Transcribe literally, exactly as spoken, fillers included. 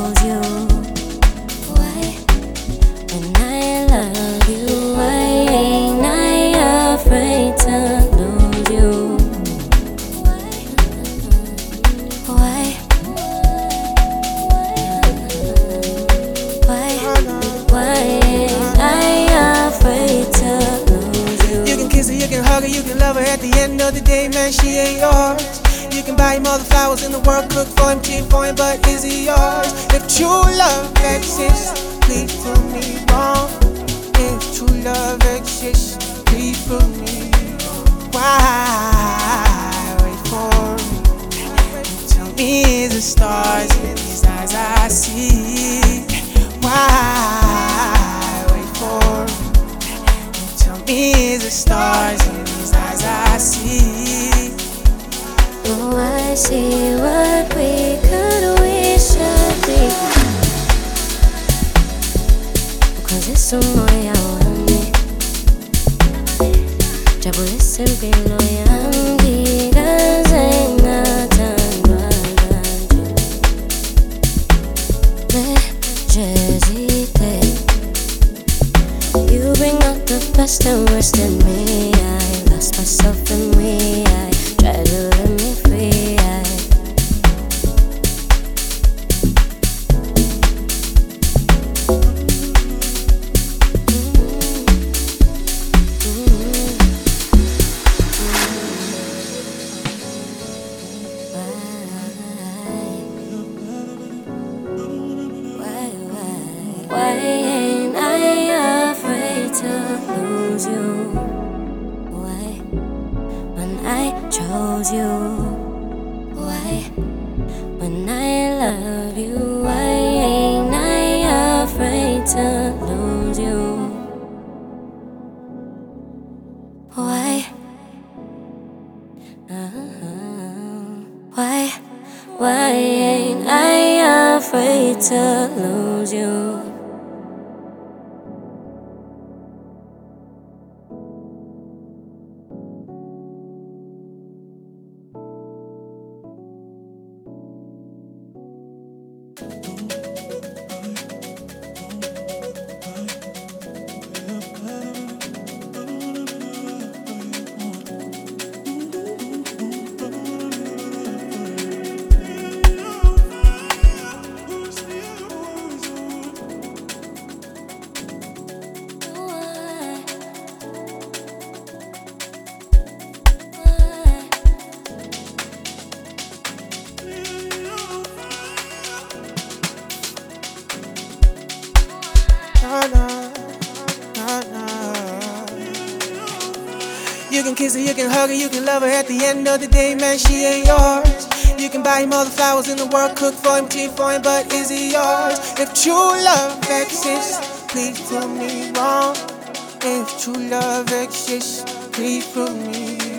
chose you. Why? When I love you, why ain't I afraid to lose you? Why? Why? Why ain't I afraid to lose you? You can kiss her, you can hug her, you can love her. At the end of the day, man, she ain't yours. You can buy him all the flowers in the world, cook for him, cheat for him, but is he yours? If true love exists, please prove me wrong. If true love exists, please prove me wrong. Why wait for me? And tell me the stars in these eyes I see. Why wait for me? And tell me the stars in these eyes I see. Oh, I see what we could, we should be. Cause it's so moya wami Jabule simpi loyambi Gaze ngatandwa ganje Me jezite. You bring out the best and worst in me. I lost myself in me. I try to let me free. I Why ain't I afraid to lose you? Why? When I chose you? Why? When I love you, why ain't I afraid to lose you? Why? Uh-huh. Why? Why ain't I afraid to lose you? Nah, nah, nah, nah. You can kiss her, you can hug her, you can love her. At the end of the day, man, she ain't yours. You can buy him all the flowers in the world, cook for him, cheat for him, but is he yours? If true love exists, please prove me wrong. If true love exists, please prove me